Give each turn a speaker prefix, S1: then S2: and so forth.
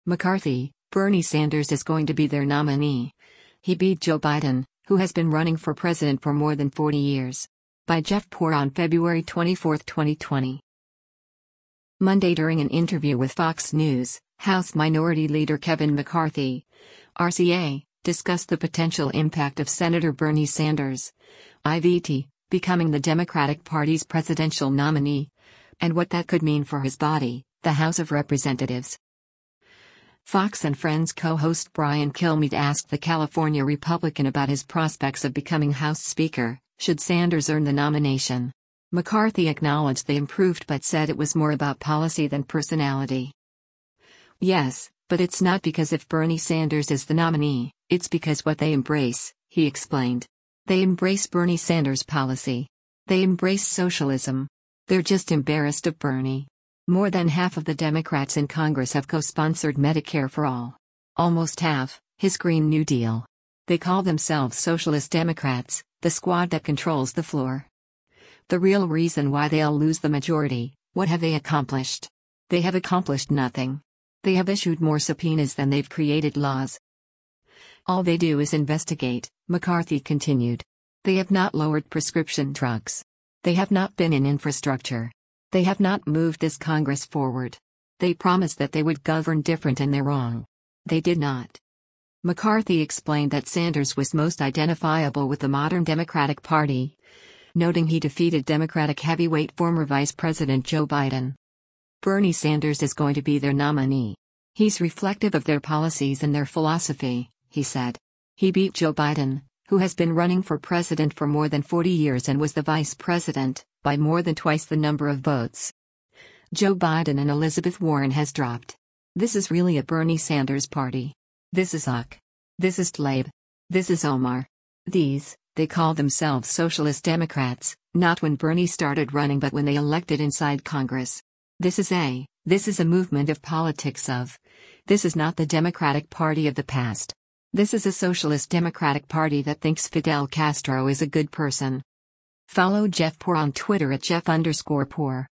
S1: McCarthy, Bernie Sanders is going to be their nominee. He beat Joe Biden, who has been running for president for more than 40 years. By Jeff Poor on February 24, 2020. Monday, during an interview with Fox News, House Minority Leader Kevin McCarthy, RCA, discussed the potential impact of Senator Bernie Sanders, IVT, becoming the Democratic Party's presidential nominee, and what that could mean for his body, the House of Representatives. Fox and Friends co-host Brian Kilmeade asked the California Republican about his prospects of becoming House Speaker, should Sanders earn the nomination. McCarthy acknowledged they improved but said it was more about policy than personality. Yes, but it's not because if Bernie Sanders is the nominee, it's because what they embrace, he explained. They embrace Bernie Sanders' policy. They embrace socialism. They're just embarrassed of Bernie. More than half of the Democrats in Congress have co-sponsored Medicare for all. Almost half, his Green New Deal. They call themselves Socialist Democrats, the squad that controls the floor. The real reason why they'll lose the majority, what have they accomplished? They have accomplished nothing. They have issued more subpoenas than they've created laws. All they do is investigate, McCarthy continued. They have not lowered prescription drugs. They have not been in infrastructure. They have not moved this Congress forward. They promised that they would govern different and they're wrong. They did not. McCarthy explained that Sanders was most identifiable with the modern Democratic Party, noting he defeated Democratic heavyweight former Vice President Joe Biden. Bernie Sanders is going to be their nominee. He's reflective of their policies and their philosophy, he said. He beat Joe Biden, who has been running for president for more than 40 years and was the vice president, by more than twice the number of votes. Joe Biden and Elizabeth Warren has dropped. This is really a Bernie Sanders party. This is Huck. This is Tlaib. This is Omar. They call themselves Socialist Democrats, not when Bernie started running but when they elected inside Congress. This is a movement of politics of. This is not the Democratic Party of the past. This is a Socialist Democratic Party that thinks Fidel Castro is a good person. Follow Jeff Poor on Twitter at Jeff_Poor.